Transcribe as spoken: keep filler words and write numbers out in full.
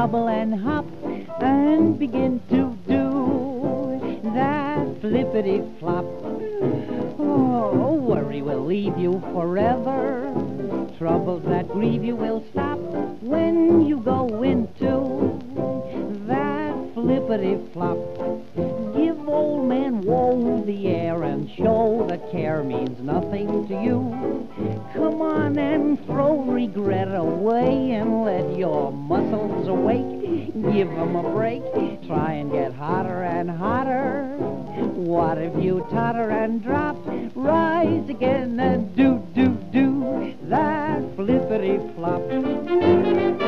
hobble and hop and begin to do that flippity-flop. Oh, worry will leave you forever. Troubles that grieve you will stop when you go into that flippity-flop. Give old man Woe the air and show that care means nothing to you. Come on and throw regret away and let your muscles awake. Give 'em a break, try and get hotter and hotter. What if you totter and drop? Rise again and do, do, do that flippity-flop.